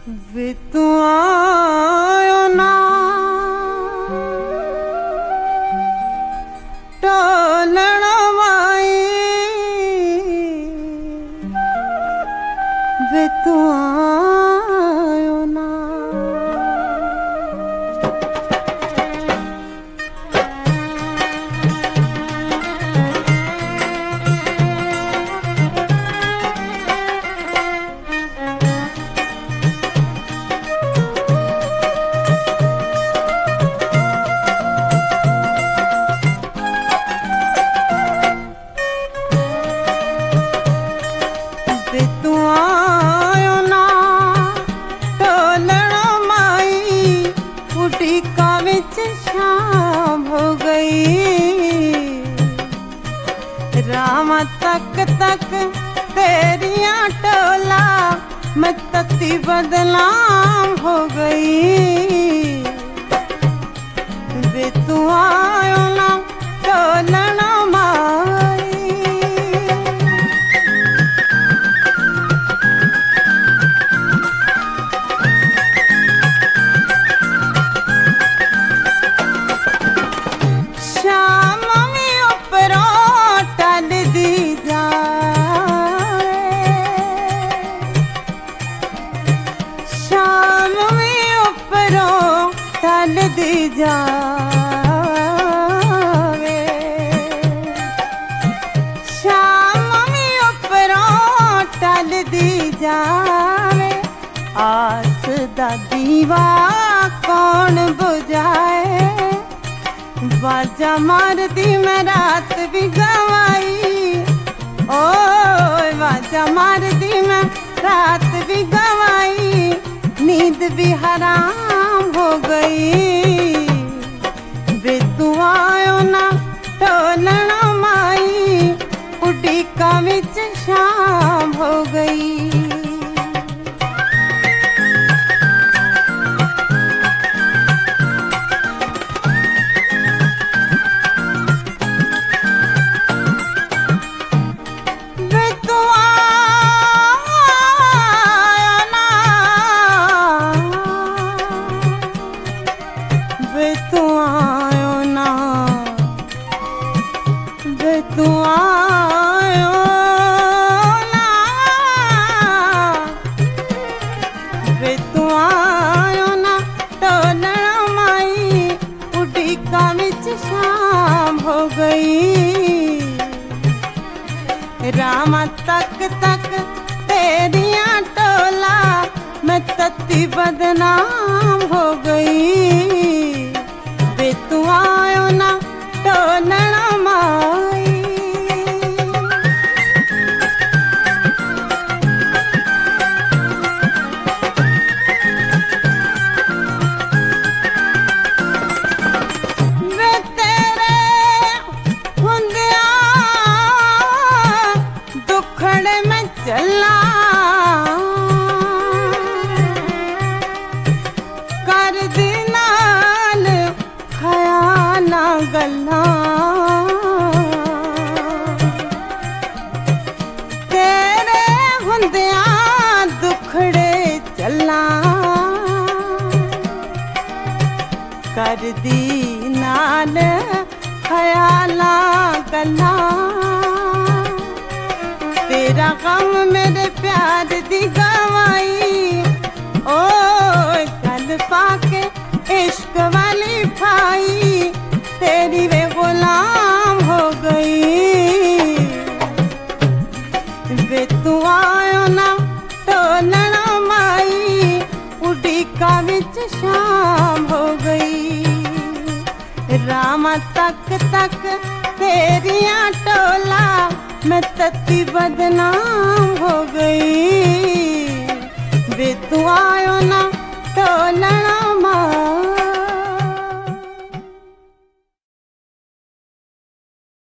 वे तू आयो ना टोलण माई, वे तू आयो ना। शाम हो गई रामा तक तक तेरियां टोला मैं तत्ती बदनाम हो गई। वे तू आयो ना टोलण माई, दी जावे शाम में ऊपरों टल दी जावे। आस दा दीवा कौन बुझाए, बाजा मारती मैं रात भी गवाई। ओ बाजा मारती मैं रात भी गवाई, नींद भी हराम हो गई। वे तू आयो ना टोलण माई, उड़ीका विच शाम हो गई। वे तू आयो ना, वे तू आयो ना, वे तू आयो ना टोलण माई, उड़ीका विच शाम हो गई। रामा तक तक तेरियां टोला मैं तत्ती बदनाम हो गई। वे तू आयो ना टोलण माई, वे तेरे हुंदिया दुखड़े में चला, कर दी नाल खयाला गल्ला। तेरे हुंदिया दुखड़े चला, कर दी नाल खयाला गल्ला। तेरा गम मेरे प्यार दी गवाई, ओ कल पाके इश्क वाली भाई, तेरी वे गुलाम हो गई। वे तू आयो ना टोलण माई, उड़ीका विच शाम हो गई। रामा तक तक तेरियां टोला मैं तत्ती बदनाम हो गई। वे तू आयो ना